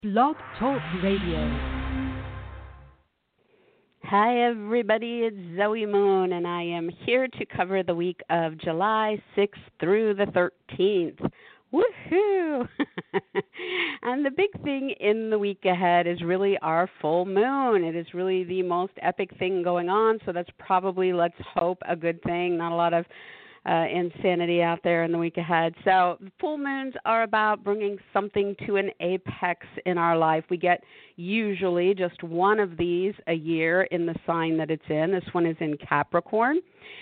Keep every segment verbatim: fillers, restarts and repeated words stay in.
Blog Talk Radio. Hi, everybody. It's Zoe Moon, and I am here to cover the week of July sixth through the thirteenth. Woohoo! And the big thing in the week ahead is really our full moon. It is really the most epic thing going on, so that's probably, let's hope, a good thing. Not a lot of uh, insanity out there in the week ahead. So full moons are about bringing something to an apex in our life. We get usually just one of these a year in the sign that it's in. This one is in Capricorn.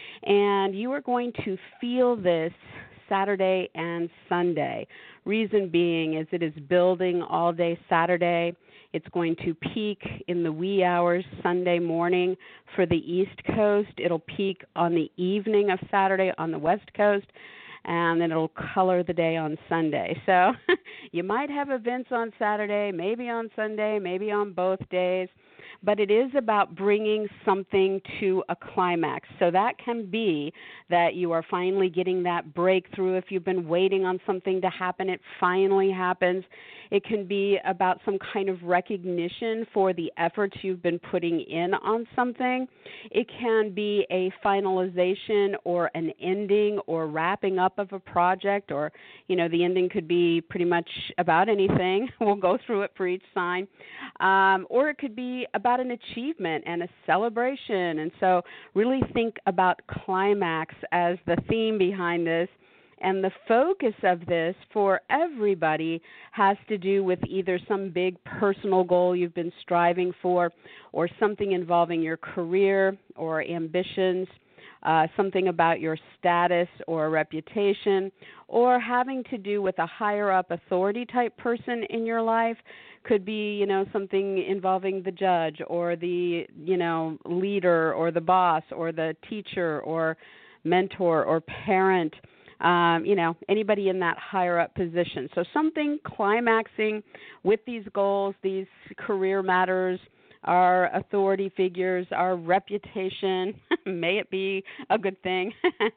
And you are going to feel this Saturday and Sunday. Reason being is it is building all day Saturday. It's going to peak in the wee hours Sunday morning for the East Coast. It'll peak on the evening of Saturday on the West Coast, and then it'll color the day on Sunday. So you might have events on Saturday, maybe on Sunday, maybe on both days, but it is about bringing something to a climax. So that can be that you are finally getting that breakthrough. If you've been waiting on something to happen, it finally happens. It can be about some kind of recognition for the efforts you've been putting in on something. It can be a finalization or an ending or wrapping up of a project, or, you know, the ending could be pretty much about anything. We'll go through it for each sign. Um, or it could be about an achievement and a celebration. And so really think about climax as the theme behind this. And the focus of this for everybody has to do with either some big personal goal you've been striving for, or something involving your career or ambitions, uh, something about your status or reputation, or having to do with a higher up authority type person in your life. Could be, you know, something involving the judge or the, you know, leader or the boss or the teacher or mentor or parent. Um, you know, anybody in that higher up position. So something climaxing with these goals, these career matters, our authority figures, our reputation. May it be a good thing.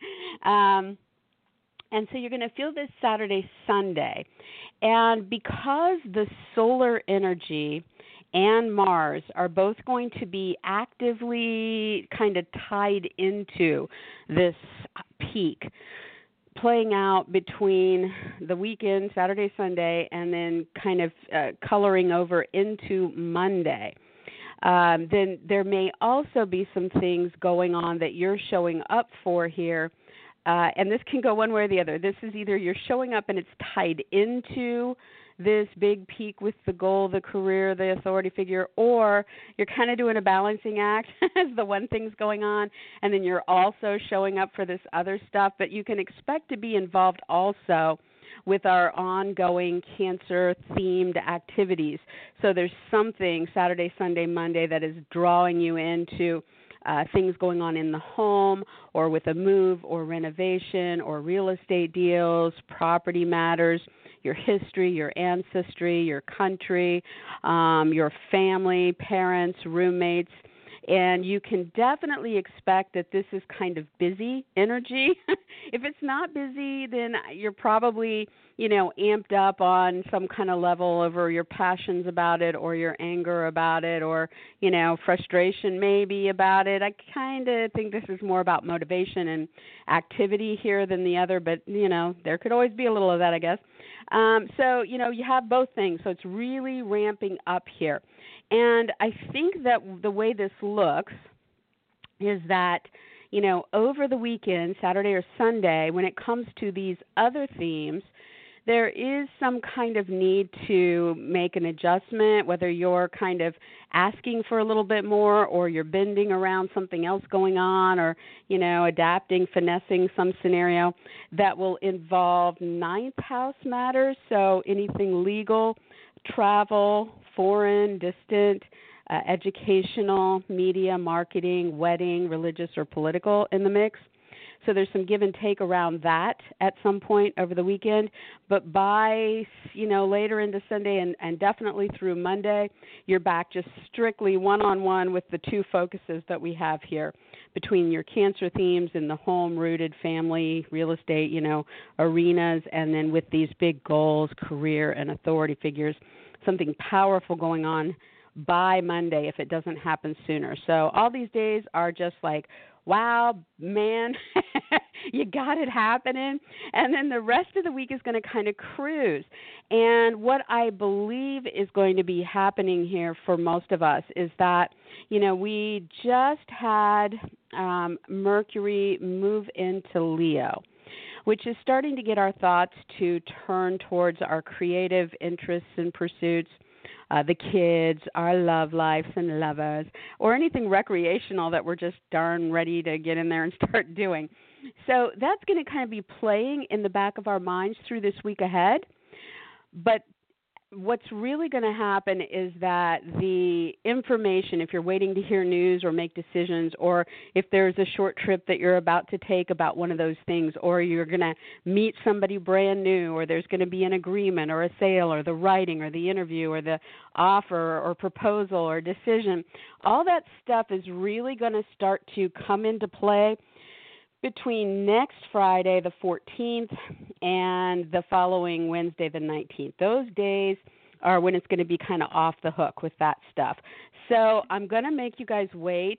um, and so you're going to feel this Saturday, Sunday. And because the solar energy and Mars are both going to be actively kind of tied into this peak, playing out between the weekend, Saturday, Sunday, and then kind of uh, coloring over into Monday. Um, then there may also be some things going on that you're showing up for here. Uh, and this can go one way or the other. This is either you're showing up and it's tied into this big peak with the goal, the career, the authority figure, or you're kind of doing a balancing act as the one thing's going on, and then you're also showing up for this other stuff. But you can expect to be involved also with our ongoing Cancer-themed activities. So there's something Saturday, Sunday, Monday that is drawing you into Uh, things going on in the home or with a move or renovation or real estate deals, property matters, your history, your ancestry, your country, um, your family, parents, roommates. And you can definitely expect that this is kind of busy energy. If it's not busy, then you're probably, you know, amped up on some kind of level over your passions about it or your anger about it or, you know, frustration maybe about it. I kind of think this is more about motivation and activity here than the other, but, you know, there could always be a little of that, I guess. Um, so, you know, you have both things. So it's really ramping up here. And I think that the way this looks is that, you know, over the weekend, Saturday or Sunday, when it comes to these other themes, there is some kind of need to make an adjustment, whether you're kind of asking for a little bit more or you're bending around something else going on or, you know, adapting, finessing some scenario that will involve ninth house matters, so anything legal, travel, foreign, distant, uh, educational, media, marketing, wedding, religious, or political in the mix. So there's some give and take around that at some point over the weekend. But by, you know, later into Sunday and, and definitely through Monday, you're back just strictly one-on-one with the two focuses that we have here between your Cancer themes in the home-rooted family, real estate, you know, arenas, and then with these big goals, career, and authority figures. something powerful going on by Monday if it doesn't happen sooner. So all these days are just like, wow, man, you got it happening. And then the rest of the week is going to kind of cruise. And what I believe is going to be happening here for most of us is that, you know, we just had um, Mercury move into Leo, which is starting to get our thoughts to turn towards our creative interests and pursuits, Uh, the kids, our love lives and lovers, or anything recreational that we're just darn ready to get in there and start doing. So that's going to kind of be playing in the back of our minds through this week ahead. But what's really going to happen is that the information, if you're waiting to hear news or make decisions, or if there's a short trip that you're about to take about one of those things, or you're going to meet somebody brand new, or there's going to be an agreement or a sale or the writing or the interview or the offer or proposal or decision, all that stuff is really going to start to come into play between next Friday, the fourteenth, and the following Wednesday, the nineteenth. Those days are when it's going to be kind of off the hook with that stuff. So I'm going to make you guys wait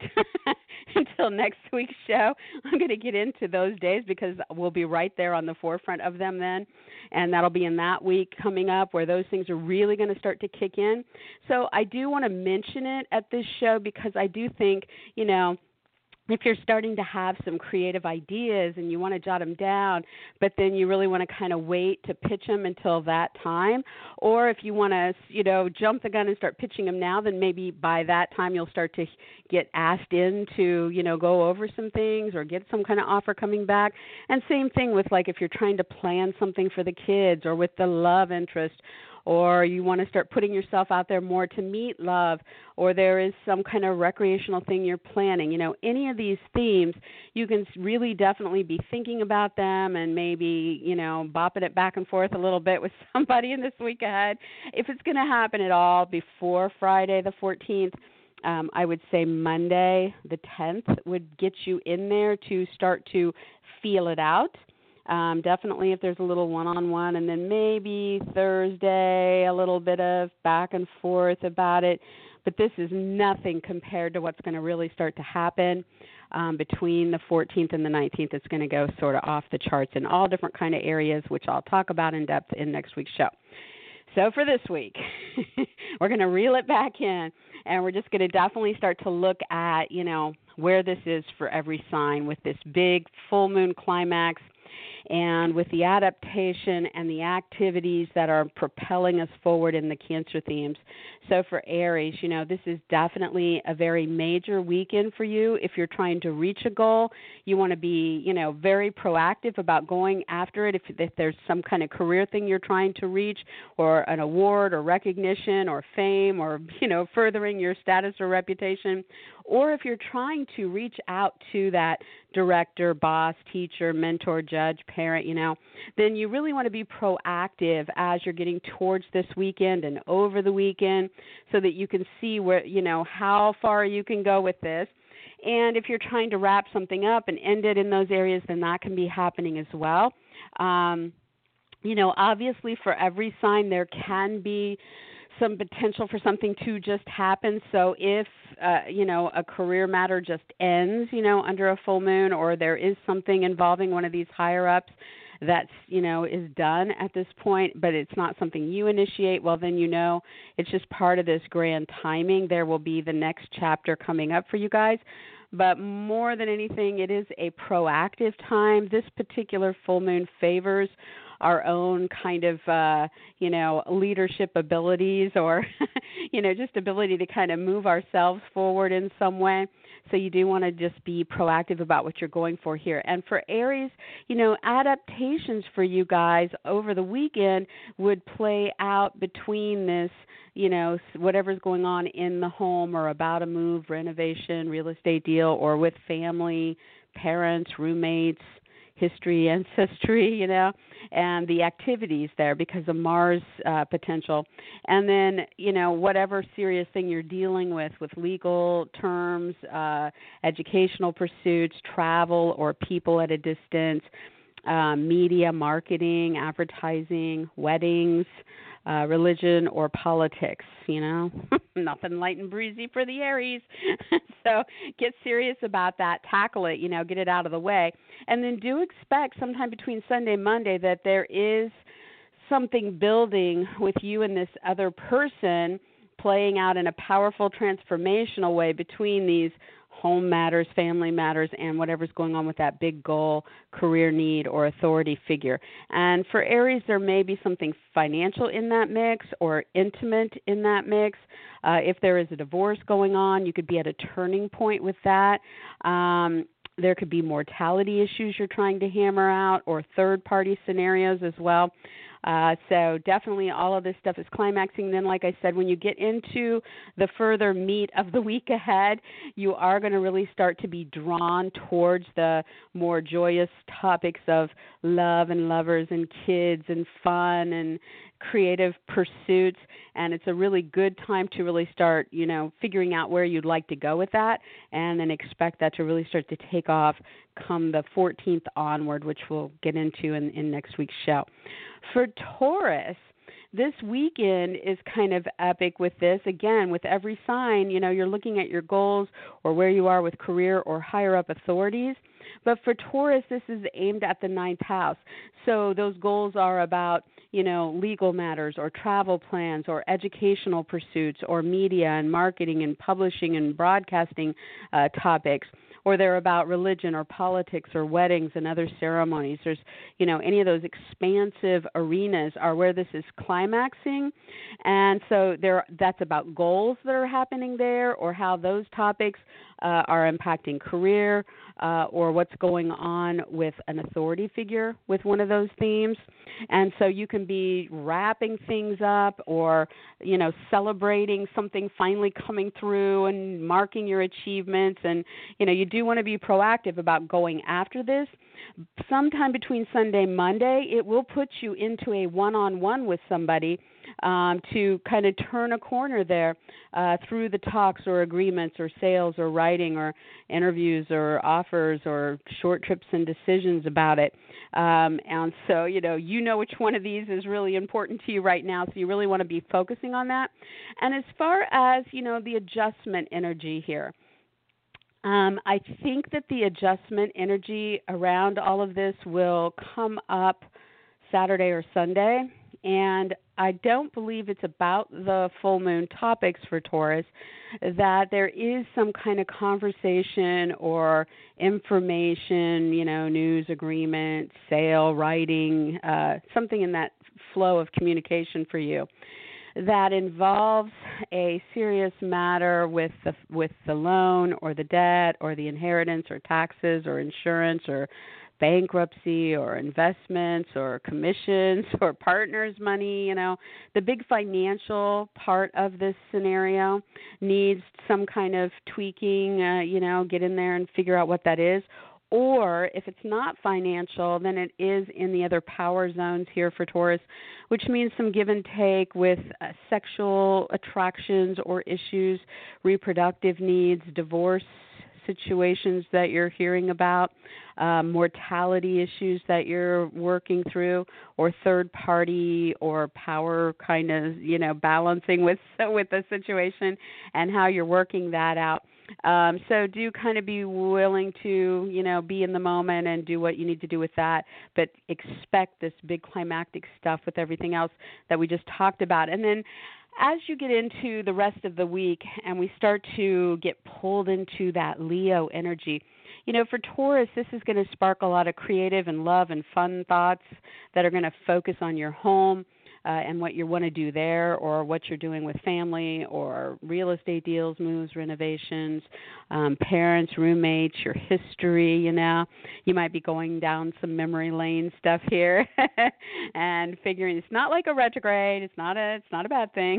until next week's show. I'm going to get into those days because we'll be right there on the forefront of them then, and that'll be in that week coming up where those things are really going to start to kick in. So I do want to mention it at this show because I do think, you know, if you're starting to have some creative ideas and you want to jot them down, but then you really want to kind of wait to pitch them until that time, or if you want to, you know, jump the gun and start pitching them now, then maybe by that time you'll start to get asked in to, you know, go over some things or get some kind of offer coming back. And same thing with, like, if you're trying to plan something for the kids or with the love interest, or you want to start putting yourself out there more to meet love, or there is some kind of recreational thing you're planning. You know, any of these themes, you can really definitely be thinking about them and maybe, you know, bopping it back and forth a little bit with somebody in this week ahead. If it's going to happen at all before Friday the fourteenth, um, I would say Monday the tenth would get you in there to start to feel it out. Um, definitely if there's a little one-on-one, and then maybe Thursday a little bit of back and forth about it. But this is nothing compared to what's going to really start to happen um, between the fourteenth and the nineteenth. It's going to go sort of off the charts in all different kind of areas, which I'll talk about in depth in next week's show. So for this week, we're going to reel it back in, and we're just going to definitely start to look at, you know, where this is for every sign with this big full moon climax, and with the adaptation and the activities that are propelling us forward in the Cancer themes. So for Aries, you know, this is definitely a very major weekend for you. If you're trying to reach a goal, you want to be, you know, very proactive about going after it. If, if there's some kind of career thing you're trying to reach, or an award or recognition or fame, or, you know, furthering your status or reputation, or if you're trying to reach out to that director, boss, teacher, mentor, judge, parent, you know, then you really want to be proactive as you're getting towards this weekend and over the weekend, so that you can see where, you know, how far you can go with this. And if you're trying to wrap something up and end it in those areas, then that can be happening as well. Um, you know, obviously for every sign there can be some potential for something to just happen. So if, uh, you know, a career matter just ends, you know, under a full moon, or there is something involving one of these higher ups that's, you know, is done at this point, but it's not something you initiate, well, then, you know, it's just part of this grand timing. There will be the next chapter coming up for you guys. But more than anything, it is a proactive time. This particular full moon favors our own kind of, uh, you know, leadership abilities, or, you know, just ability to kind of move ourselves forward in some way. So you do want to just be proactive about what you're going for here. And for Aries, you know, adaptations for you guys over the weekend would play out between this, you know, whatever's going on in the home, or about a move, renovation, real estate deal, or with family, parents, roommates, history, ancestry, you know, and the activities there because of Mars uh, potential. And then, you know, whatever serious thing you're dealing with, with legal terms, uh, educational pursuits, travel, or people at a distance, uh, media, marketing, advertising, weddings, uh, religion, or politics. You know, nothing light and breezy for the Aries. So get serious about that. Tackle it. You know, get it out of the way. And then do expect sometime between Sunday and Monday that there is something building with you and this other person playing out in a powerful transformational way between these home matters, family matters, and whatever's going on with that big goal, career need, or authority figure. And for Aries, there may be something financial in that mix or intimate in that mix. Uh, if there is a divorce going on, you could be at a turning point with that. Um, there could be mortality issues you're trying to hammer out or third-party scenarios as well. Uh, so definitely all of this stuff is climaxing. Then, like I said, when you get into the further meat of the week ahead, you are going to really start to be drawn towards the more joyous topics of love and lovers and kids and fun and creative pursuits. And it's a really good time to really start, you know, figuring out where you'd like to go with that, and then expect that to really start to take off come the fourteenth onward, which we'll get into in, in next week's show. For Taurus, this weekend is kind of epic with this. Again, with every sign, you know, you're looking at your goals or where you are with career or higher up authorities. But for Taurus, this is aimed at the ninth house. So those goals are about, you know, legal matters or travel plans or educational pursuits or media and marketing and publishing and broadcasting uh, topics. Or they're about religion or politics or weddings and other ceremonies. There's, you know, any of those expansive arenas are where this is climaxing. And so there, that's about goals that are happening there or how those topics uh, are impacting career uh, or what's going on with an authority figure with one of those themes. And so you can be wrapping things up or, you know, celebrating something finally coming through and marking your achievements. And, you know, you do want to be proactive about going after this. Sometime between Sunday and Monday, it will put you into a one-on-one with somebody um, to kind of turn a corner there uh, through the talks or agreements or sales or writing or interviews or offers or short trips and decisions about it. Um, and so, you know, you know which one of these is really important to you right now, so you really want to be focusing on that. And as far as, you know, the adjustment energy here, Um, I think that the adjustment energy around all of this will come up Saturday or Sunday, and I don't believe it's about the full moon topics for Taurus, that there is some kind of conversation or information, you know, news agreement, sale, writing, uh, something in that flow of communication for you that involves a serious matter with the with the loan or the debt or the inheritance or taxes or insurance or bankruptcy or investments or commissions or partners' money. You know, the big financial part of this scenario needs some kind of tweaking, uh, you know, get in there and figure out what that is. Or if it's not financial, then it is in the other power zones here for Taurus, which means some give and take with uh, sexual attractions or issues, reproductive needs, divorce situations that you're hearing about, um, mortality issues that you're working through, or third party or power kind of, you know, balancing with with the situation and how you're working that out. Um, so do kind of be willing to, you know, be in the moment and do what you need to do with that, but expect this big climactic stuff with everything else that we just talked about. And then as you get into the rest of the week and we start to get pulled into that Leo energy, you know, for Taurus, this is going to spark a lot of creative and love and fun thoughts that are going to focus on your home, Uh, and what you want to do there, or what you're doing with family, or real estate deals, moves, renovations, um, parents, roommates, your history, you know. You might be going down some memory lane stuff here and figuring it's not like a retrograde. It's not a, it's not a bad thing.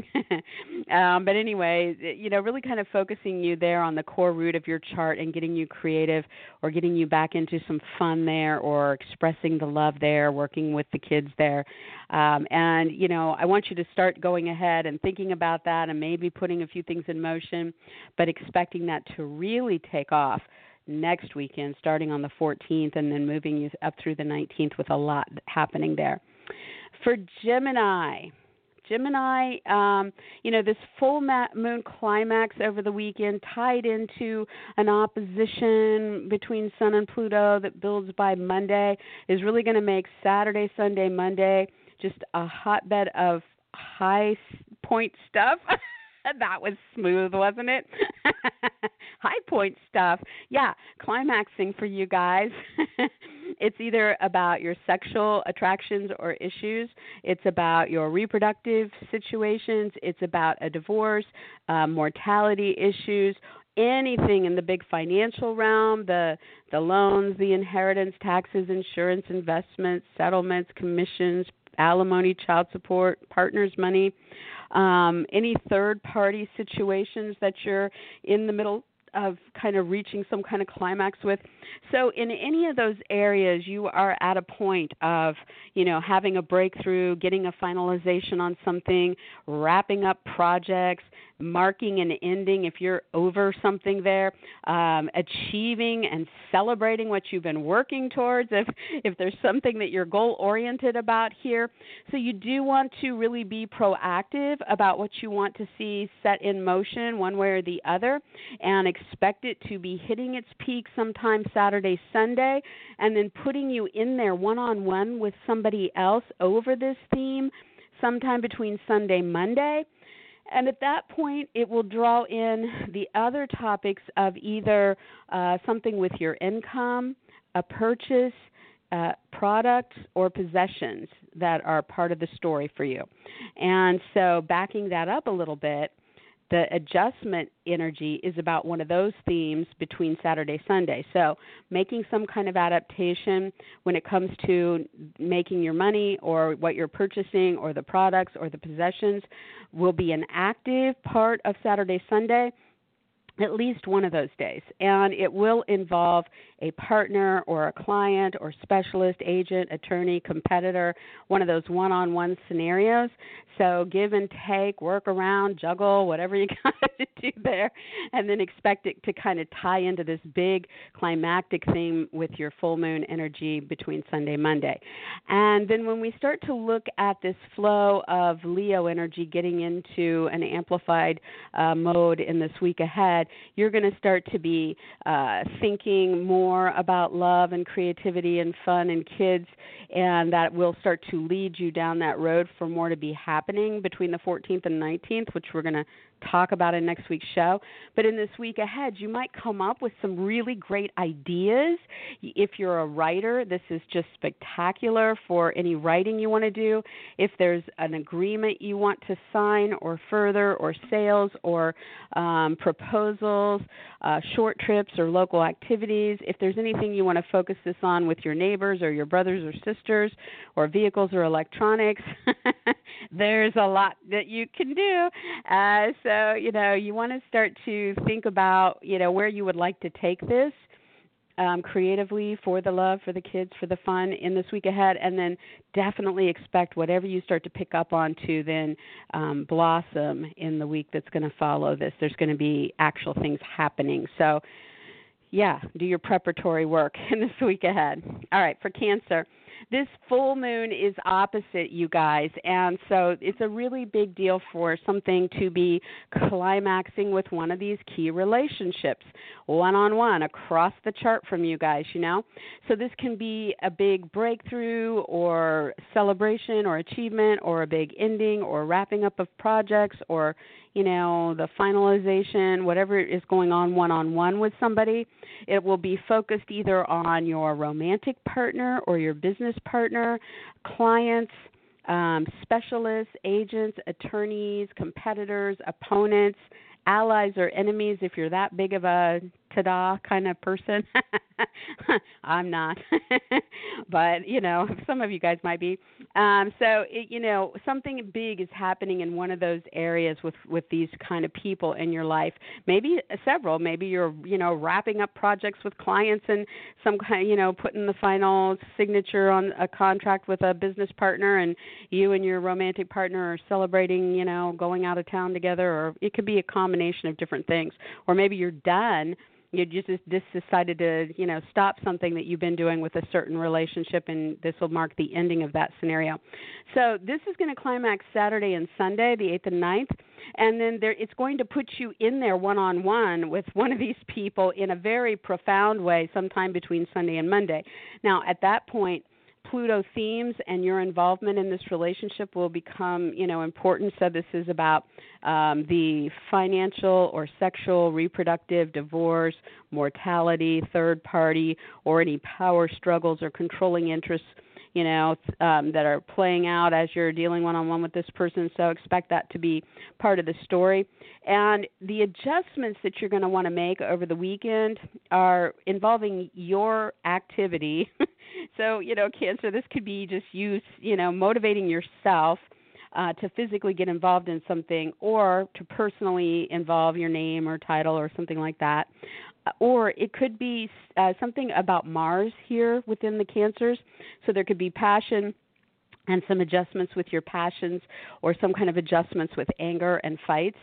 um, but anyway, you know, really kind of focusing you there on the core root of your chart and getting you creative or getting you back into some fun there or expressing the love there, working with the kids there. Um, and, you know, I want you to start going ahead and thinking about that and maybe putting a few things in motion, but expecting that to really take off next weekend, starting on the fourteenth and then moving you up through the nineteenth with a lot happening there. For Gemini, Gemini, um, you know, this full ma- moon climax over the weekend tied into an opposition between Sun and Pluto that builds by Monday is really going to make Saturday, Sunday, Monday just a hotbed of high point stuff. That was smooth, wasn't it? High point stuff. Yeah, climaxing for you guys. It's either about your sexual attractions or issues. It's about your reproductive situations. It's about a divorce, uh, mortality issues, anything in the big financial realm, the the loans, the inheritance, taxes, insurance, investments, settlements, commissions, alimony, child support, partners' money, um, any third-party situations that you're in the middle of kind of reaching some kind of climax with. So in any of those areas, you are at a point of, you know, having a breakthrough, getting a finalization on something, wrapping up projects, marking an ending if you're over something there, um, achieving and celebrating what you've been working towards if, if there's something that you're goal-oriented about here. So you do want to really be proactive about what you want to see set in motion one way or the other, and expect it to be hitting its peak sometime Saturday, Sunday, and then putting you in there one-on-one with somebody else over this theme sometime between Sunday, Monday. And at that point, it will draw in the other topics of either uh, something with your income, a purchase, uh, products, or possessions that are part of the story for you. And so backing that up a little bit, the adjustment energy is about one of those themes between Saturday, Sunday. So making some kind of adaptation when it comes to making your money or what you're purchasing or the products or the possessions will be an active part of Saturday, Sunday, at least one of those days. And it will involve a partner or a client or specialist, agent, attorney, competitor, one of those one-on-one scenarios. So give and take, work around, juggle, whatever you got to do there, and then expect it to kind of tie into this big climactic theme with your full moon energy between Sunday, Monday. And then when we start to look at this flow of Leo energy getting into an amplified uh, mode in this week ahead, you're going to start to be uh, thinking more about love and creativity and fun and kids, and that will start to lead you down that road for more to be happening between the fourteenth and nineteenth, which we're going to talk about in next week's show. But in this week ahead, you might come up with some really great ideas. If you're a writer, this is just spectacular for any writing you want to do. If there's an agreement you want to sign or further, or sales or um, proposals, uh, short trips or local activities, if there's anything you want to focus this on with your neighbors or your brothers or sisters, or vehicles or electronics, there's a lot that you can do. Uh, so, you know, you want to start to think about, you know, where you would like to take this um, creatively for the love, for the kids, for the fun in this week ahead, and then definitely expect whatever you start to pick up on to then um, blossom in the week that's going to follow this. There's going to be actual things happening. So, yeah, do your preparatory work in this week ahead. All right, for Cancer. This full moon is opposite, you guys, and so it's a really big deal for something to be climaxing with one of these key relationships, one-on-one, across the chart from you guys, you know. So this can be a big breakthrough or celebration or achievement or a big ending or wrapping up of projects or, you know, the finalization, whatever is going on one-on-one with somebody. It will be focused either on your romantic partner or your business partner, clients, um, specialists, agents, attorneys, competitors, opponents, allies or enemies if you're that big of a ta-da kind of person. I'm not. But, you know, some of you guys might be. Um, so, it, you know, something big is happening in one of those areas with, with these kind of people in your life. Maybe several. Maybe you're, you know, wrapping up projects with clients and some kind, you know, putting the final signature on a contract with a business partner, and you and your romantic partner are celebrating, you know, going out of town together, or it could be a combination of different things. Or maybe you're done You just, just decided to, you know, stop something that you've been doing with a certain relationship, and this will mark the ending of that scenario. So this is going to climax Saturday and Sunday, the eighth and ninth, and then there, it's going to put you in there one-on-one with one of these people in a very profound way sometime between Sunday and Monday. Now, at that point, Pluto themes and your involvement in this relationship will become, you know, important. So this is about um, the financial or sexual, reproductive, divorce, mortality, third party, or any power struggles or controlling interests, you know, um, that are playing out as you're dealing one-on-one with this person. So expect that to be part of the story. And the adjustments that you're going to want to make over the weekend are involving your activity. So, you know, Cancer, this could be just you, you know, motivating yourself uh, to physically get involved in something, or to personally involve your name or title or something like that. Or it could be uh, something about Mars here within the Cancers. So there could be passion and some adjustments with your passions, or some kind of adjustments with anger and fights.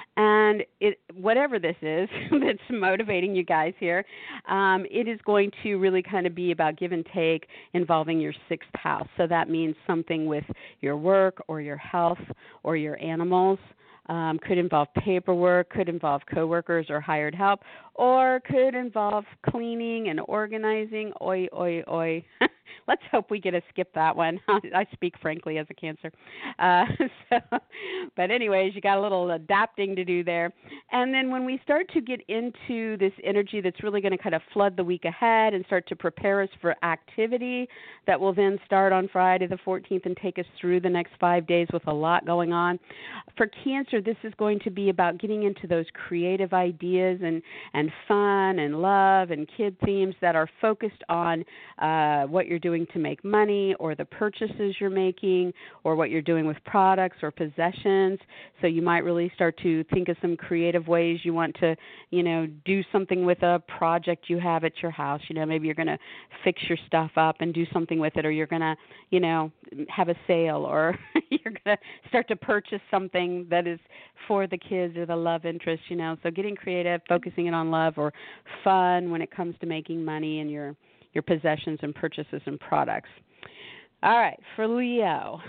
And it, whatever this is that's motivating you guys here, um, it is going to really kind of be about give and take involving your sixth house. So that means something with your work or your health or your animals. Um, could involve paperwork, could involve coworkers or hired help, or could involve cleaning and organizing. Oi, oi, oi. Let's hope we get to skip that one. I speak frankly as a Cancer. Uh, so, but anyways, you got a little adapting to do there. And then when we start to get into this energy that's really going to kind of flood the week ahead and start to prepare us for activity that will then start on Friday the fourteenth and take us through the next five days with a lot going on. For Cancer, this is going to be about getting into those creative ideas and, and fun and love and kid themes that are focused on uh, what you're doing to make money, or the purchases you're making, or what you're doing with products or possessions. So you might really start to think of some creative ways you want to, you know, do something with a project you have at your house. You know, maybe you're going to fix your stuff up and do something with it, or you're going to, you know, have a sale, or you're going to start to purchase something that is for the kids or the love interest, you know. So getting creative, focusing it on love or fun when it comes to making money and your your possessions and purchases and products. All right, for Leo.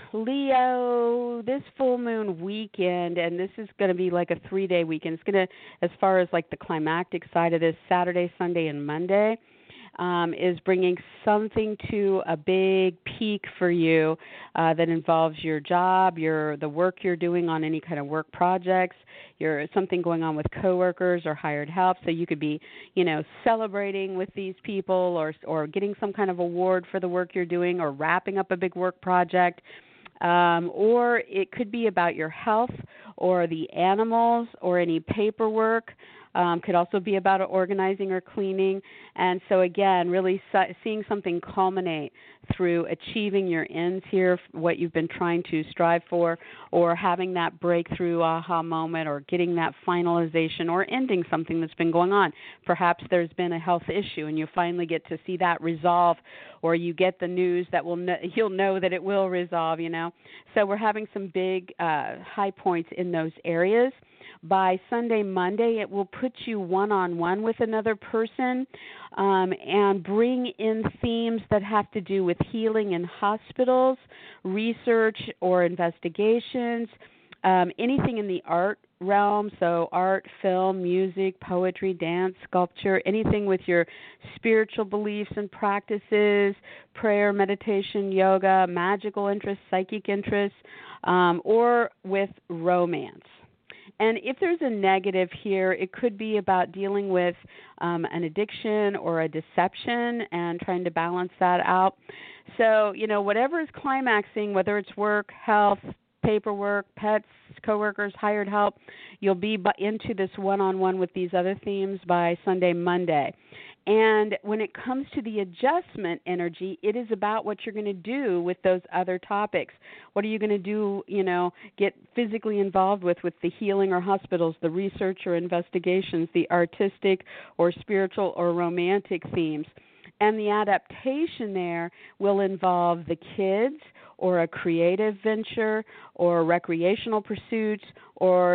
Leo, this full moon weekend, and this is going to be like a three-day weekend. It's going to, as far as like the climactic side of this, Saturday, Sunday, and Monday, um, is bringing something to a big peak for you uh, that involves your job, your the work you're doing on any kind of work projects, your something going on with coworkers or hired help. So you could be, you know, celebrating with these people, or or getting some kind of award for the work you're doing, or wrapping up a big work project. Um, or it could be about your health or the animals or any paperwork. Um, could also be about organizing or cleaning. And so, again, really su- seeing something culminate through achieving your ends here, what you've been trying to strive for, or having that breakthrough aha moment, or getting that finalization, or ending something that's been going on. Perhaps there's been a health issue and you finally get to see that resolve, or you get the news that will know, you'll know that it will resolve, you know. So we're having some big uh, high points in those areas. By Sunday, Monday, it will put you one-on-one with another person um, and bring in themes that have to do with healing in hospitals, research or investigations, um, anything in the art realm, so art, film, music, poetry, dance, sculpture, anything with your spiritual beliefs and practices, prayer, meditation, yoga, magical interests, psychic interests, um, or with romance. And if there's a negative here, it could be about dealing with um, an addiction or a deception and trying to balance that out. So, you know, whatever is climaxing, whether it's work, health, paperwork, pets, coworkers, hired help, you'll be into this one-on-one with these other themes by Sunday, Monday. And when it comes to the adjustment energy, it is about what you're going to do with those other topics. What are you going to do, you know, get physically involved with, with the healing or hospitals, the research or investigations, the artistic or spiritual or romantic themes. And the adaptation there will involve the kids, or a creative venture, or recreational pursuits, or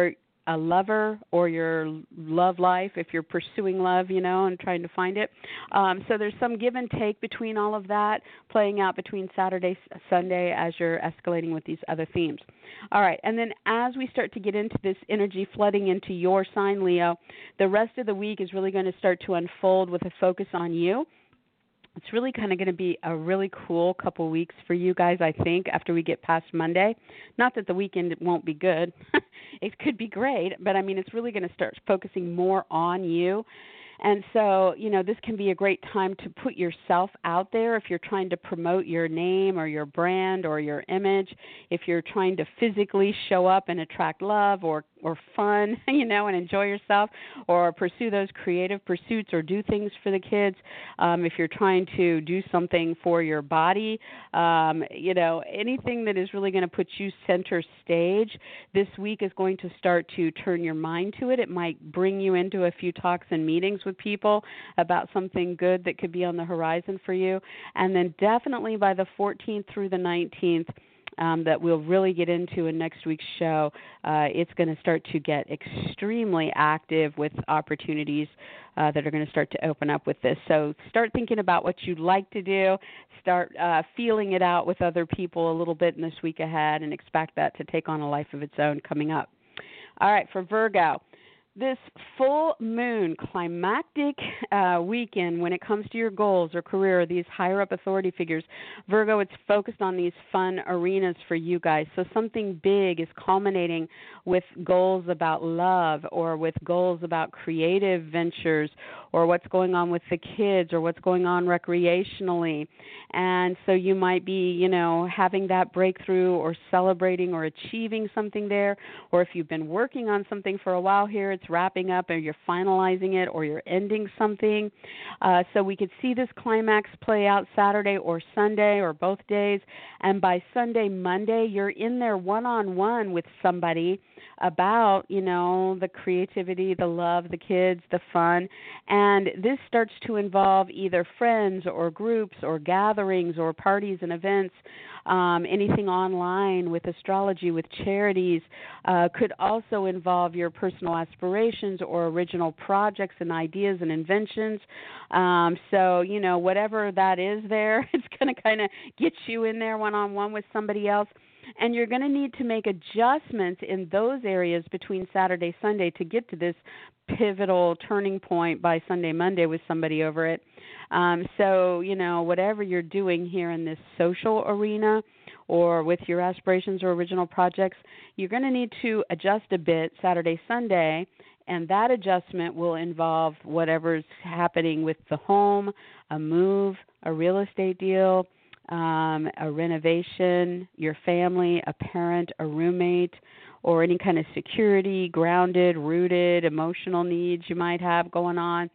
a lover or your love life, if you're pursuing love, you know, and trying to find it. Um, so there's some give and take between all of that, playing out between Saturday, Sunday as you're escalating with these other themes. All right, and then as we start to get into this energy flooding into your sign, Leo, the rest of the week is really going to start to unfold with a focus on you. It's really kind of going to be a really cool couple weeks for you guys, I think, after we get past Monday. Not that the weekend won't be good. It could be great, but, I mean, it's really going to start focusing more on you. And so, you know, this can be a great time to put yourself out there if you're trying to promote your name or your brand or your image, if you're trying to physically show up and attract love or, or fun, you know, and enjoy yourself, or pursue those creative pursuits or do things for the kids. Um, if you're trying to do something for your body, um, you know, anything that is really going to put you center stage, this week is going to start to turn your mind to it. It might bring you into a few talks and meetings with people about something good that could be on the horizon for you. And then definitely by the fourteenth through the nineteenth, um, that we'll really get into in next week's show, uh, it's going to start to get extremely active with opportunities uh, that are going to start to open up with this. So start thinking about what you'd like to do. Start uh, feeling it out with other people a little bit in this week ahead, and expect that to take on a life of its own coming up. All right, for Virgo, this full moon climactic uh, weekend, when it comes to your goals or career or these higher up authority figures, Virgo, it's focused on these fun arenas for you guys. So something big is culminating with goals about love, or with goals about creative ventures, or what's going on with the kids, or what's going on recreationally. And so you might be, you know, having that breakthrough or celebrating or achieving something there. Or if you've been working on something for a while here, it's wrapping up, or you're finalizing it, or you're ending something. Uh, so we could see this climax play out Saturday or Sunday or both days. And by Sunday, Monday, you're in there one-on-one with somebody about, you know, the creativity, the love, the kids, the fun. And this starts to involve either friends or groups or gatherings or parties and events. Um, anything online with astrology, with charities, uh, could also involve your personal aspirations or original projects and ideas and inventions. Um, so, you know, whatever that is there, it's going to kind of get you in there one-on-one with somebody else. And you're going to need to make adjustments in those areas between Saturday, Sunday to get to this pivotal turning point by Sunday, Monday with somebody over it. Um, so, you know, whatever you're doing here in this social arena or with your aspirations or original projects, you're going to need to adjust a bit Saturday, Sunday, and that adjustment will involve whatever's happening with the home, a move, a real estate deal, um, a renovation, your family, a parent, a roommate, or any kind of security, grounded, rooted, emotional needs you might have going on.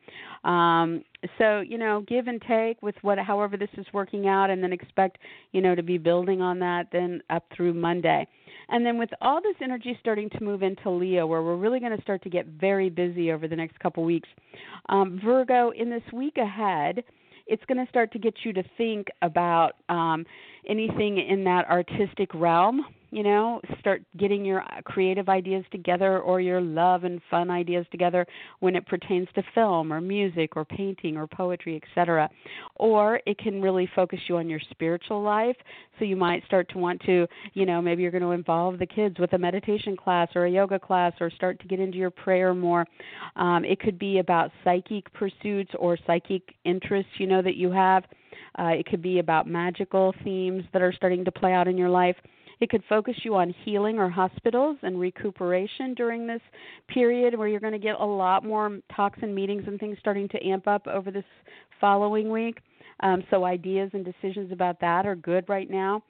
Um, so, you know, give and take with what, however this is working out, and then expect, you know, to be building on that then up through Monday. And then with all this energy starting to move into Leo, where we're really going to start to get very busy over the next couple weeks, um, Virgo, in this week ahead, it's going to start to get you to think about um, anything in that artistic realm. You know, start getting your creative ideas together, or your love and fun ideas together when it pertains to film or music or painting or poetry, et cetera. Or it can really focus you on your spiritual life. So you might start to want to, you know, maybe you're going to involve the kids with a meditation class or a yoga class, or start to get into your prayer more. Um, it could be about psychic pursuits or psychic interests, you know, that you have. Uh, it could be about magical themes that are starting to play out in your life. It could focus you on healing or hospitals and recuperation during this period, where you're going to get a lot more talks and meetings and things starting to amp up over this following week. Um, so ideas and decisions about that are good right now.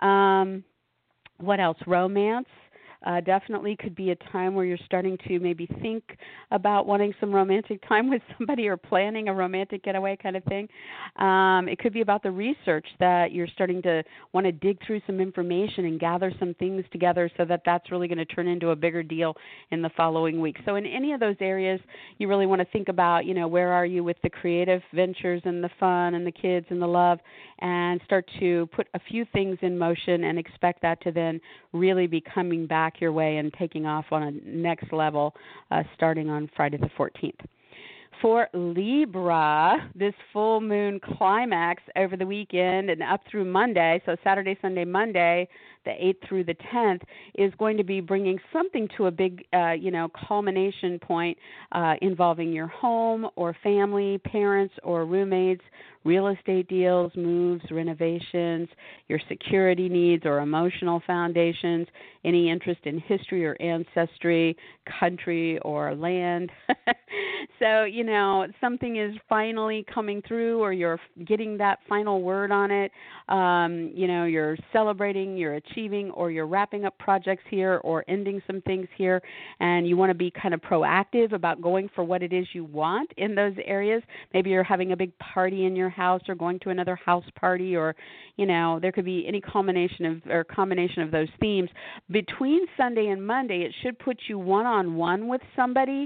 Um, what else? Romance. Uh, definitely could be a time where you're starting to maybe think about wanting some romantic time with somebody, or planning a romantic getaway kind of thing. Um, it could be about the research that you're starting to want to dig through some information and gather some things together, so that that's really going to turn into a bigger deal in the following week. So in any of those areas, you really want to think about, you know, where are you with the creative ventures and the fun and the kids and the love, and start to put a few things in motion and expect that to then really be coming back back your way and taking off on a next level uh, starting on Friday the fourteenth. For Libra, this full moon climax over the weekend and up through Monday, so Saturday, Sunday, Monday, the eighth through the tenth, is going to be bringing something to a big, uh, you know, culmination point uh, involving your home or family, parents or roommates, real estate deals, moves, renovations, your security needs or emotional foundations, any interest in history or ancestry, country or land. So, you know, something is finally coming through, or you're getting that final word on it. Um, you know, you're celebrating, you're achieving, or you're wrapping up projects here or ending some things here, and you want to be kind of proactive about going for what it is you want in those areas. Maybe you're having a big party in your house or going to another house party, or, you know, there could be any combination of or combination of those themes. Between Sunday and Monday, it should put you one-on-one with somebody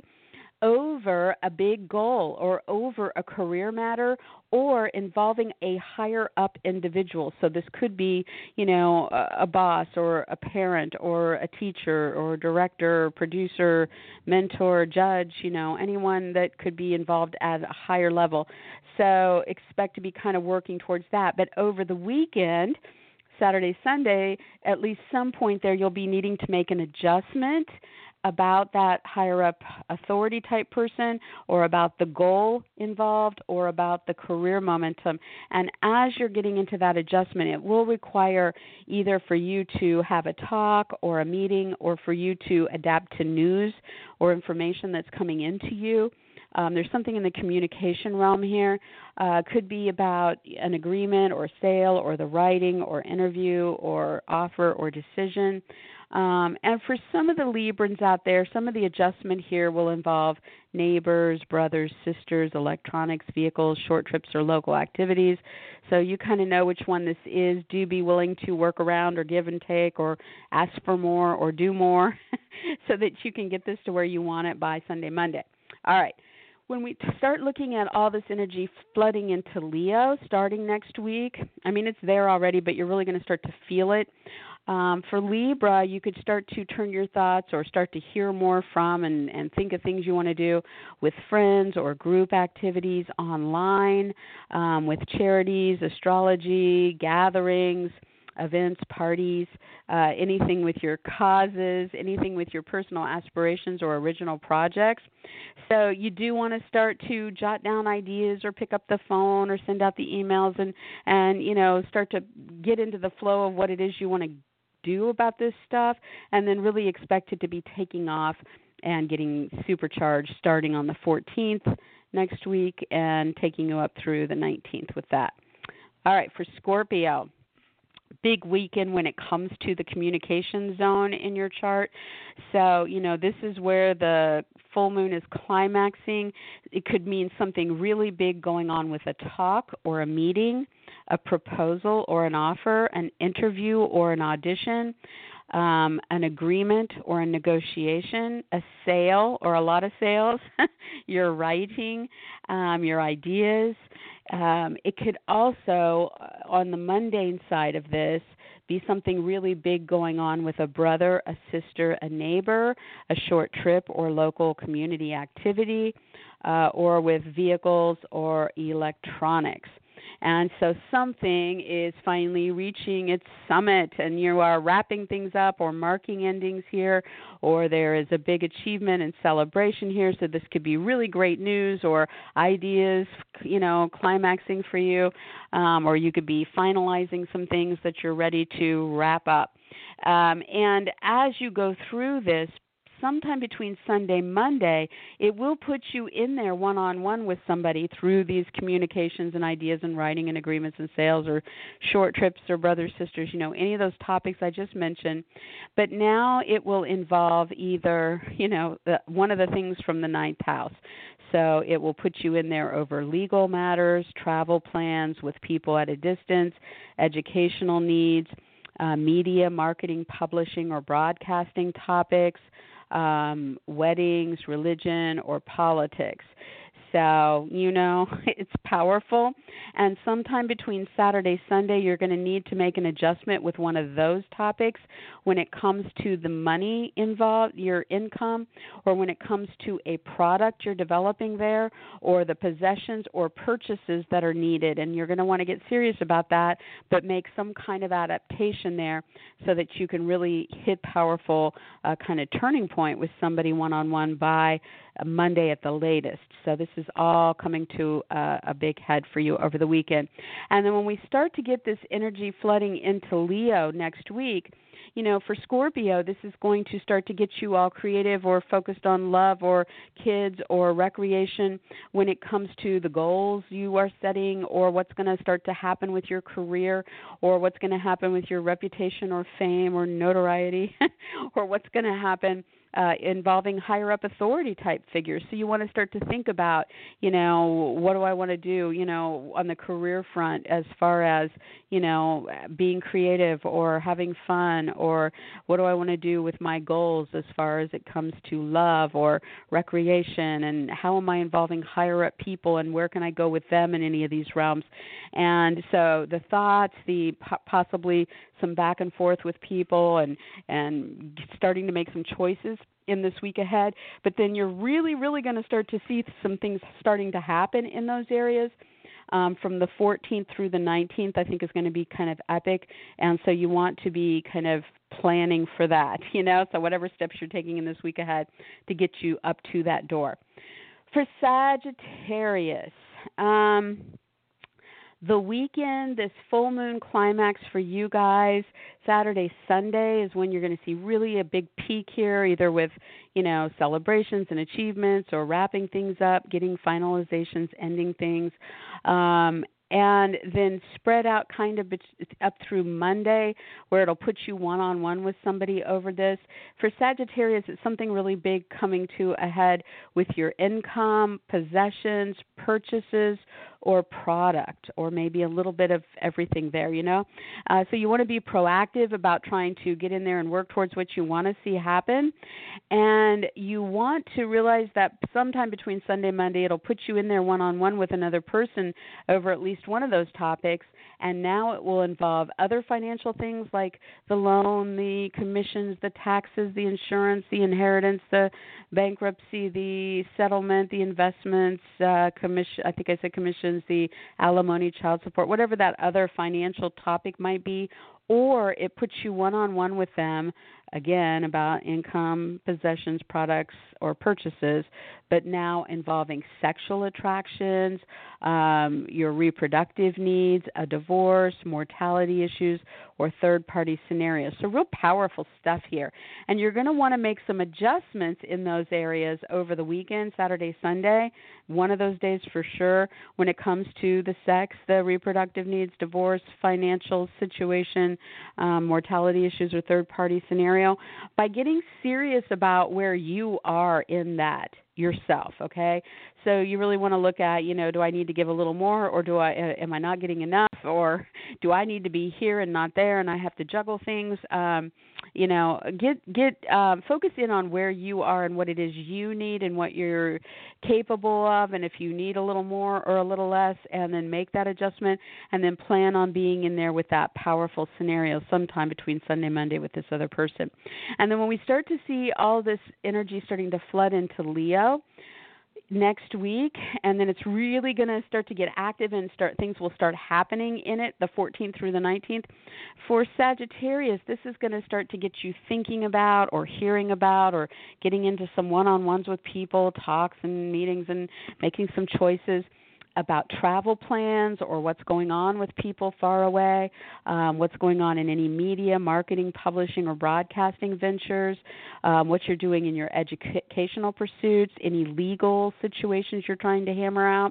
over a big goal or over a career matter or involving a higher up individual. So this could be, you know, a, a boss or a parent or a teacher or director, producer, mentor, judge, you know, anyone that could be involved at a higher level. So expect to be kind of working towards that. But over the weekend, Saturday, Sunday, at least some point there you'll be needing to make an adjustment about that higher up authority type person, or about the goal involved, or about the career momentum. And as you're getting into that adjustment, it will require either for you to have a talk or a meeting, or for you to adapt to news or information that's coming into you. Um, there's something in the communication realm here. Uh, could be about an agreement or sale or the writing or interview or offer or decision. Um, and for some of the Librans out there, some of the adjustment here will involve neighbors, brothers, sisters, electronics, vehicles, short trips, or local activities. So you kind of know which one this is. Do be willing to work around or give and take or ask for more or do more so that you can get this to where you want it by Sunday, Monday. All right. When we start looking at all this energy flooding into Leo starting next week, I mean, it's there already, but you're really going to start to feel it. Um, for Libra, you could start to turn your thoughts or start to hear more from and, and think of things you want to do with friends or group activities online, um, with charities, astrology, gatherings, events, parties, uh, anything with your causes, anything with your personal aspirations or original projects. So you do want to start to jot down ideas or pick up the phone or send out the emails and, and you know, start to get into the flow of what it is you want to do about this stuff, and then really expect it to be taking off and getting supercharged starting on the fourteenth next week and taking you up through the nineteenth with that. All right, for Scorpio, big weekend when it comes to the communication zone in your chart. So, you know, this is where the full moon is climaxing. It could mean something really big going on with a talk or a meeting, a proposal or an offer, an interview or an audition, um, an agreement or a negotiation, a sale or a lot of sales, your writing, um, your ideas. Um, it could also, uh, on the mundane side of this, be something really big going on with a brother, a sister, a neighbor, a short trip or local community activity, uh, or with vehicles or electronics. And so something is finally reaching its summit, and you are wrapping things up or marking endings here, or there is a big achievement and celebration here. So this could be really great news or ideas, you know, climaxing for you, um, or you could be finalizing some things that you're ready to wrap up. Um, and as you go through this, sometime between Sunday and Monday, it will put you in there one-on-one with somebody through these communications and ideas and writing and agreements and sales or short trips or brothers, sisters, you know, any of those topics I just mentioned. But now it will involve either, you know, the, one of the things from the ninth house. So it will put you in there over legal matters, travel plans with people at a distance, educational needs, uh, media, marketing, publishing, or broadcasting topics, um, weddings, religion, or politics. So, you know, it's powerful. And sometime between Saturday, Sunday, you're going to need to make an adjustment with one of those topics when it comes to the money involved, your income, or when it comes to a product you're developing there, or the possessions or purchases that are needed. And you're going to want to get serious about that, but make some kind of adaptation there so that you can really hit powerful uh, kind of turning point with somebody one-on-one by Monday at the latest. So this is all coming to uh, a big head for you over the weekend. And then when we start to get this energy flooding into Leo next week, you know, for Scorpio, this is going to start to get you all creative or focused on love or kids or recreation when it comes to the goals you are setting, or what's going to start to happen with your career, or what's going to happen with your reputation or fame or notoriety, or what's going to happen Uh, involving higher up authority type figures. So you want to start to think about, you know, what do I want to do, you know, on the career front as far as, you know, being creative or having fun, or what do I want to do with my goals as far as it comes to love or recreation, and how am I involving higher up people, and where can I go with them in any of these realms. And so the thoughts, the possibly some back and forth with people, and, and starting to make some choices in this week ahead. But then you're really, really going to start to see some things starting to happen in those areas. Um, from the fourteenth through the nineteenth, I think is going to be kind of epic. And so you want to be kind of planning for that, you know, so whatever steps you're taking in this week ahead to get you up to that door. For Sagittarius, um, the weekend, this full moon climax for you guys, Saturday, Sunday is when you're going to see really a big peak here, either with, you know, celebrations and achievements, or wrapping things up, getting finalizations, ending things. Um, and then spread out kind of up through Monday, where it'll put you one-on-one with somebody over this. For Sagittarius, it's something really big coming to a head with your income, possessions, purchases, or product, or maybe a little bit of everything there, you know. Uh, so you want to be proactive about trying to get in there and work towards what you want to see happen. And you want to realize that sometime between Sunday and Monday, it'll put you in there one-on-one with another person over at least one of those topics. And now it will involve other financial things like the loan, the commissions, the taxes, the insurance, the inheritance, the bankruptcy, the settlement, the investments, uh, commission, I think I said commissions, the alimony, child support, whatever that other financial topic might be. Or it puts you one-on-one with them, again, about income, possessions, products, or purchases, but now involving sexual attractions, um, your reproductive needs, a divorce, mortality issues, or third-party scenarios. So real powerful stuff here. And you're going to want to make some adjustments in those areas over the weekend, Saturday, Sunday, one of those days for sure, when it comes to the sex, the reproductive needs, divorce, financial situation, um, mortality issues, or third-party scenario, by getting serious about where you are in that yourself, okay? So you really want to look at, you know, do I need to give a little more, or do I am I not getting enough, or do I need to be here and not there, and I have to juggle things? Um, you know, get get um, focus in on where you are and what it is you need and what you're capable of, and if you need a little more or a little less, and then make that adjustment, and then plan on being in there with that powerful scenario sometime between Sunday and Monday with this other person. And then when we start to see all this energy starting to flood into Leo next week, and then it's really going to start to get active and start things will start happening in it the fourteenth through the nineteenth. For Sagittarius, this is going to start to get you thinking about or hearing about or getting into some one-on-ones with people, talks and meetings, and making some choices about travel plans or what's going on with people far away, um, what's going on in any media, marketing, publishing, or broadcasting ventures, um, what you're doing in your educational pursuits, any legal situations you're trying to hammer out,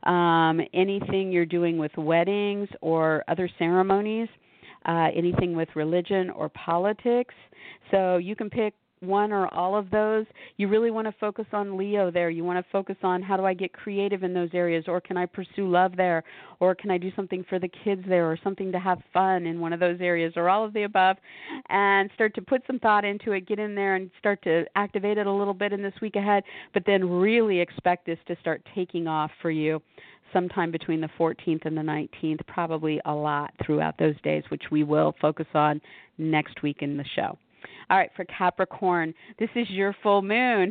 um, anything you're doing with weddings or other ceremonies, uh, anything with religion or politics. So you can pick one or all of those, you really want to focus on Leo there. You want to focus on how do I get creative in those areas, or can I pursue love there, or can I do something for the kids there, or something to have fun in one of those areas, or all of the above, and start to put some thought into it, get in there and start to activate it a little bit in this week ahead, but then really expect this to start taking off for you sometime between the fourteenth and the nineteenth, probably a lot throughout those days, which we will focus on next week in the show. All right, for Capricorn, this is your full moon.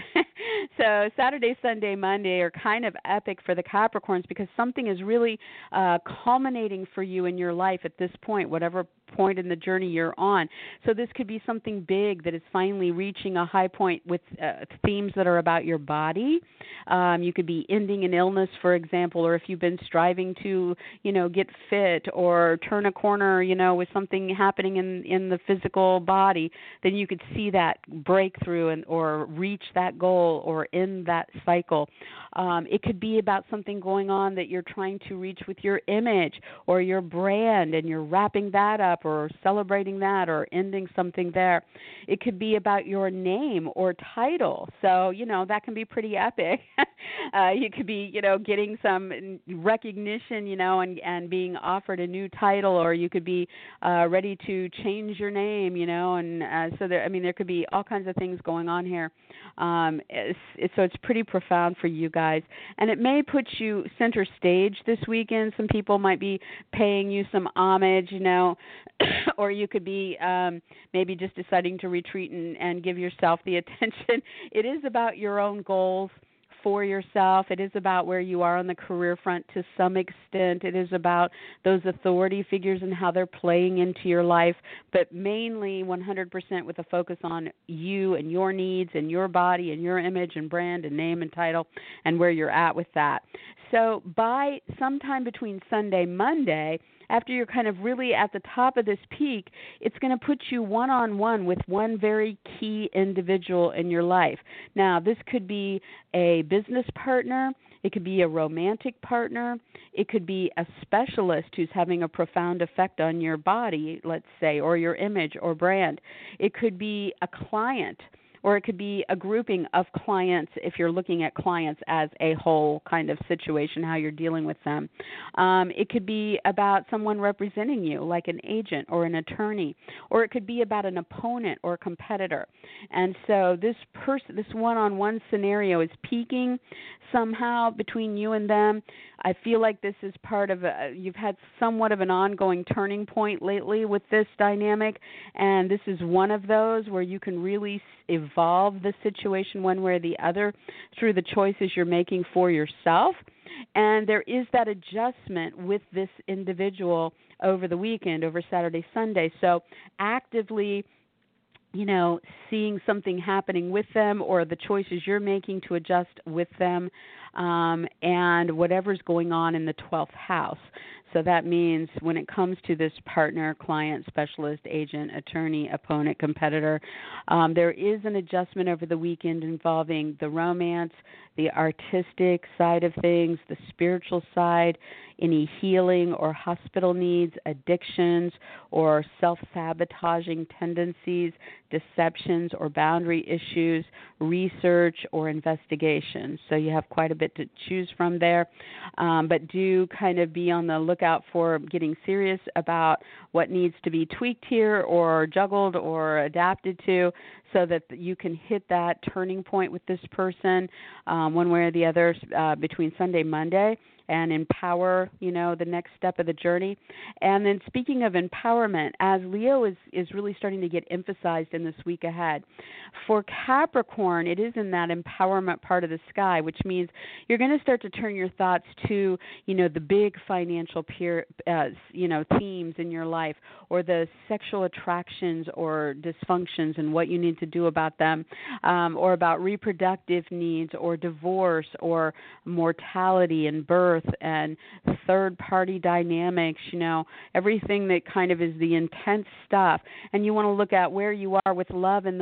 So Saturday, Sunday, Monday are kind of epic for the Capricorns because something is really uh, culminating for you in your life at this point, whatever point in the journey you're on. So this could be something big that is finally reaching a high point with uh, themes that are about your body. Um, you could be ending an illness, for example, or if you've been striving to, you know, get fit or turn a corner, you know, with something happening in, in the physical body, then you could see that breakthrough and or reach that goal or end that cycle. Um, it could be about something going on that you're trying to reach with your image or your brand, and you're wrapping that up or celebrating that or ending something there. It could be about your name or title. So, you know, that can be pretty epic. uh, you could be, you know, getting some recognition, you know, and, and being offered a new title, or you could be uh, ready to change your name, you know, and uh, so there, I mean, there could be all kinds of things going on here. Um, it's, it's, so it's pretty profound for you guys. And it may put you center stage this weekend. Some people might be paying you some homage, you know, or you could be um, maybe just deciding to retreat and, and give yourself the attention. It is about your own goals for yourself. It is about where you are on the career front to some extent. It is about those authority figures and how they're playing into your life, but mainly one hundred percent with a focus on you and your needs and your body and your image and brand and name and title and where you're at with that. So by sometime between Sunday, Monday, after you're kind of really at the top of this peak, it's going to put you one-on-one with one very key individual in your life. Now, this could be a business partner. It could be a romantic partner. It could be a specialist who's having a profound effect on your body, let's say, or your image or brand. It could be a client, or it could be a grouping of clients if you're looking at clients as a whole kind of situation, how you're dealing with them. Um, it could be about someone representing you, like an agent or an attorney, or it could be about an opponent or competitor. And so this person, this one-on-one scenario is peaking somehow between you and them. I feel like this is part of a, you've had somewhat of an ongoing turning point lately with this dynamic, and this is one of those where you can really evolve the situation one way or the other through the choices you're making for yourself. And there is that adjustment with this individual over the weekend, over Saturday, Sunday. So actively, you know, seeing something happening with them or the choices you're making to adjust with them, um, and whatever's going on in the twelfth house. So that means when it comes to this partner, client, specialist, agent, attorney, opponent, competitor, um, there is an adjustment over the weekend involving the romance, the artistic side of things, the spiritual side, any healing or hospital needs, addictions, or self-sabotaging tendencies, deceptions or boundary issues, research or investigation. So you have quite a bit to choose from there. Um, but do kind of be on the lookout for getting serious about what needs to be tweaked here or juggled or adapted to, so that you can hit that turning point with this person um, one way or the other uh, between Sunday, Monday, and empower, you know, the next step of the journey. And then speaking of empowerment, as Leo is, is really starting to get emphasized in this week ahead, for Capricorn, it is in that empowerment part of the sky, which means you're going to start to turn your thoughts to, you know, the big financial peer, uh, you know, themes in your life, or the sexual attractions or dysfunctions and what you need to do about them, um, or about reproductive needs or divorce or mortality and birth and third-party dynamics, you know, everything that kind of is the intense stuff. And you want to look at where you are with love in those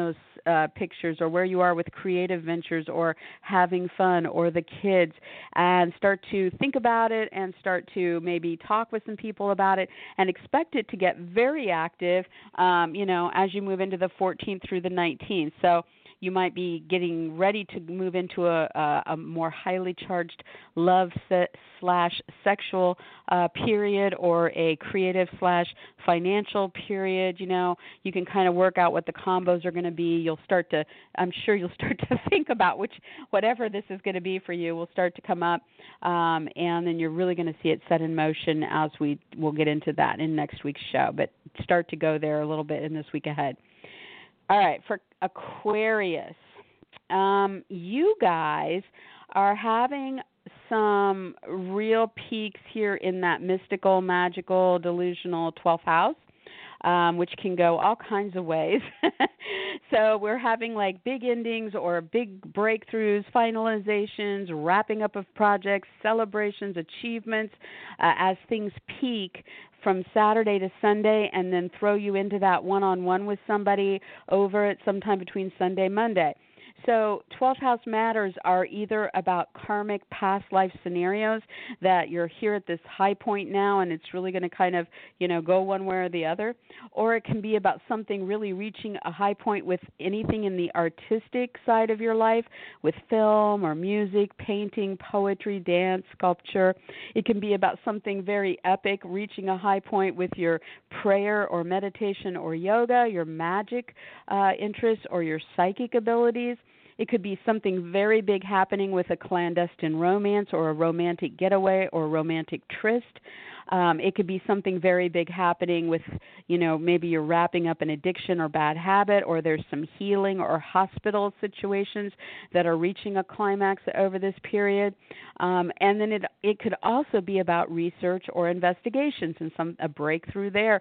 uh, pictures, or where you are with creative ventures or having fun or the kids, and start to think about it and start to maybe talk with some people about it and expect it to get very active, um, you know, as you move into the fourteenth through the nineteenth. So you might be getting ready to move into a, a, a more highly charged love se- slash sexual uh, period, or a creative slash financial period. You know, you can kind of work out what the combos are going to be. You'll start to, I'm sure you'll start to think about which, whatever this is going to be for you will start to come up, um, and then you're really going to see it set in motion as we will get into that in next week's show. But start to go there a little bit in this week ahead. All right, for Aquarius, um, you guys are having some real peaks here in that mystical, magical, delusional twelfth house, um, which can go all kinds of ways. So we're having like big endings or big breakthroughs, finalizations, wrapping up of projects, celebrations, achievements, uh, as things peak from Saturday to Sunday, and then throw you into that one-on-one with somebody over at sometime between Sunday and Monday. So twelfth house matters are either about karmic past life scenarios that you're here at this high point now and it's really going to kind of, you know, go one way or the other, or it can be about something really reaching a high point with anything in the artistic side of your life, with film or music, painting, poetry, dance, sculpture. It can be about something very epic, reaching a high point with your prayer or meditation or yoga, your magic uh, interests, or your psychic abilities. It could be something very big happening with a clandestine romance or a romantic getaway or a romantic tryst. Um, it could be something very big happening with, you know, maybe you're wrapping up an addiction or bad habit, or there's some healing or hospital situations that are reaching a climax over this period. Um, and then it it could also be about research or investigations and some a breakthrough there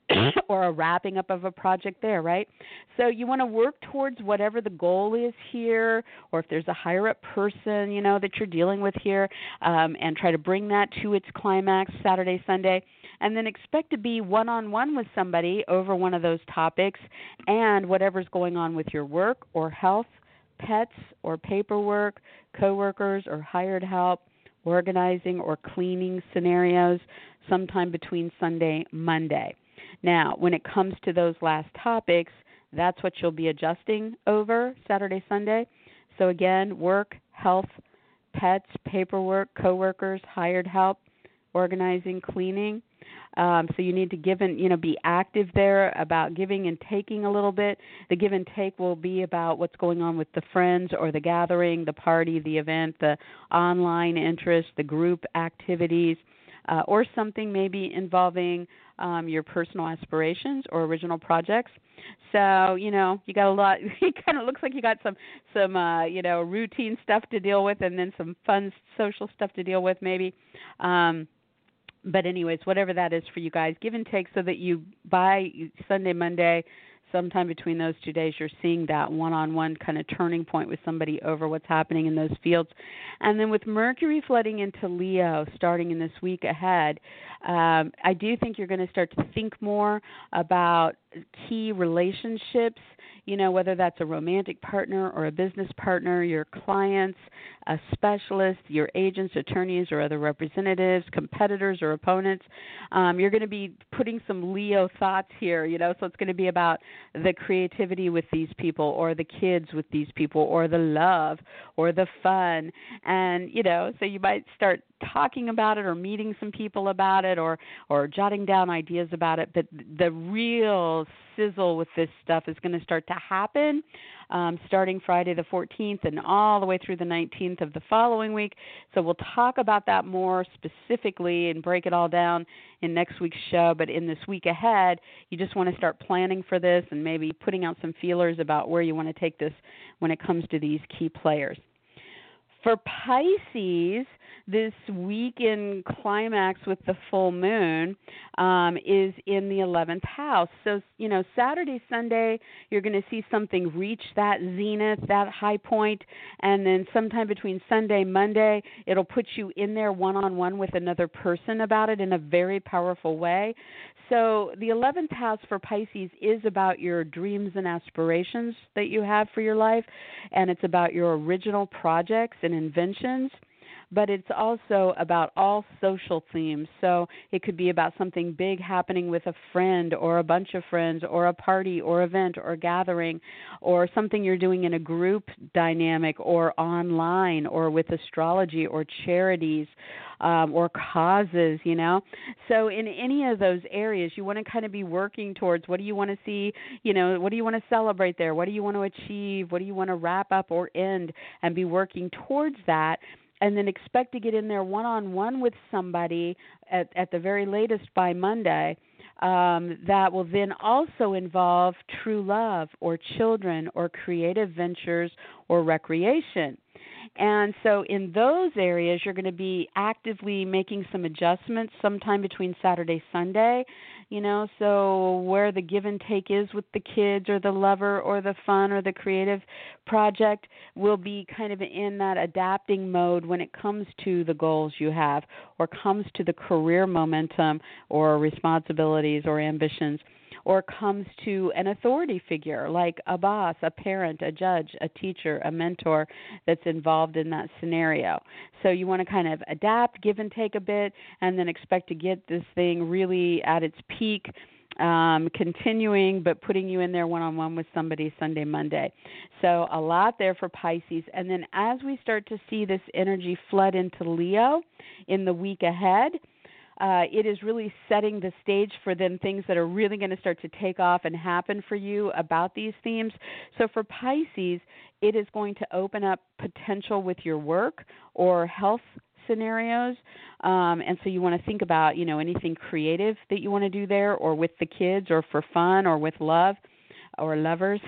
or a wrapping up of a project there, right? So you want to work towards whatever the goal is here, or if there's a higher up person, you know, that you're dealing with here, um, and try to bring that to its climax Saturday, Sunday, and then expect to be one-on-one with somebody over one of those topics and whatever's going on with your work or health, pets or paperwork, coworkers or hired help, organizing or cleaning scenarios sometime between Sunday and Monday. Now, when it comes to those last topics, that's what you'll be adjusting over Saturday, Sunday. So again, work, health, pets, paperwork, coworkers, hired help, organizing, cleaning. Um, so you need to give and, you know, be active there about giving and taking a little bit. The give and take will be about what's going on with the friends or the gathering, the party, the event, the online interest, the group activities, uh, or something maybe involving um, your personal aspirations or original projects. So, you know, you got a lot, it kind of looks like you got some, some uh, you know, routine stuff to deal with and then some fun social stuff to deal with maybe. Um, but anyways, whatever that is for you guys, give and take so that you, by Sunday, Monday, sometime between those two days, you're seeing that one-on-one kind of turning point with somebody over what's happening in those fields. And then with Mercury flooding into Leo starting in this week ahead, um, I do think you're going to start to think more about key relationships, you know, whether that's a romantic partner or a business partner, your clients, a specialist, your agents, attorneys, or other representatives, competitors or opponents. Um, you're going to be putting some Leo thoughts here, you know, so it's going to be about the creativity with these people or the kids with these people or the love or the fun. And, you know, so you might start talking about it or meeting some people about it or, or jotting down ideas about it. But the real sizzle with this stuff is going to start to happen um, starting Friday the fourteenth and all the way through the nineteenth of the following week. So we'll talk about that more specifically and break it all down in next week's show. But in this week ahead, you just want to start planning for this and maybe putting out some feelers about where you want to take this when it comes to these key players. For Pisces, this weekend climax with the full moon um, is in the eleventh house. So, you know, Saturday, Sunday, you're going to see something reach that zenith, that high point, and then sometime between Sunday, Monday, it'll put you in there one-on-one with another person about it in a very powerful way. So the eleventh house for Pisces is about your dreams and aspirations that you have for your life, and it's about your original projects and inventions. But it's also about all social themes. So it could be about something big happening with a friend or a bunch of friends or a party or event or gathering, or something you're doing in a group dynamic or online or with astrology or charities um, or causes, you know. So in any of those areas, you want to kind of be working towards what do you want to see, you know, what do you want to celebrate there? What do you want to achieve? What do you want to wrap up or end, and be working towards that. And then expect to get in there one-on-one with somebody at, at the very latest by Monday um, that will then also involve true love or children or creative ventures or recreation. And so in those areas, you're going to be actively making some adjustments sometime between Saturday, Sunday, you know, so where the give and take is with the kids or the lover or the fun or the creative project will be kind of in that adapting mode when it comes to the goals you have or comes to the career momentum or responsibilities or ambitions, or comes to an authority figure like a boss, a parent, a judge, a teacher, a mentor that's involved in that scenario. So you want to kind of adapt, give and take a bit, and then expect to get this thing really at its peak, um, continuing, but putting you in there one-on-one with somebody Sunday, Monday. So a lot there for Pisces. And then as we start to see this energy flood into Leo in the week ahead, Uh, it is really setting the stage for then things that are really going to start to take off and happen for you about these themes. So for Pisces, it is going to open up potential with your work or health scenarios. Um, and so you want to think about, you know, anything creative that you want to do there, or with the kids, or for fun, or with love or lovers.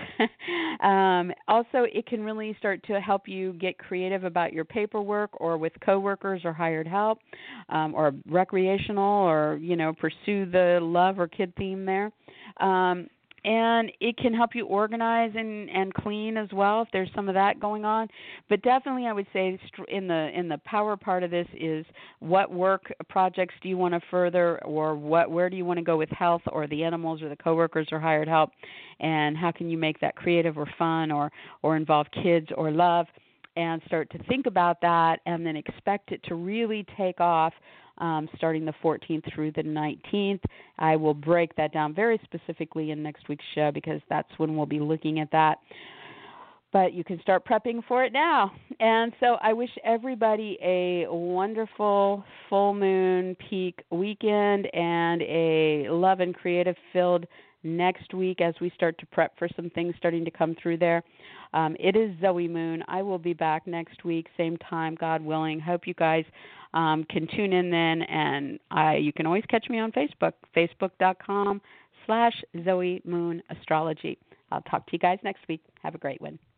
um, also, it can really start to help you get creative about your paperwork, or with coworkers or hired help, um, or recreational, or, you know, pursue the love or kid theme there. Um, and it can help you organize and, and clean as well if there's some of that going on. But definitely I would say in the in the power part of this is what work projects do you want to further, or what where do you want to go with health or the animals or the coworkers or hired help, and how can you make that creative or fun, or, or involve kids or love, and start to think about that and then expect it to really take off Um, starting the fourteenth through the nineteenth. I will break that down very specifically in next week's show, because that's when we'll be looking at that. But you can start prepping for it now. And so I wish everybody a wonderful full moon peak weekend and a love and creative filled next week as we start to prep for some things starting to come through there. Um, it is Zoe Moon. I will be back next week, same time, God willing. Hope you guys um, can tune in then. And I, you can always catch me on Facebook, facebook.com slash Zoe Moon Astrology. I'll talk to you guys next week. Have a great one.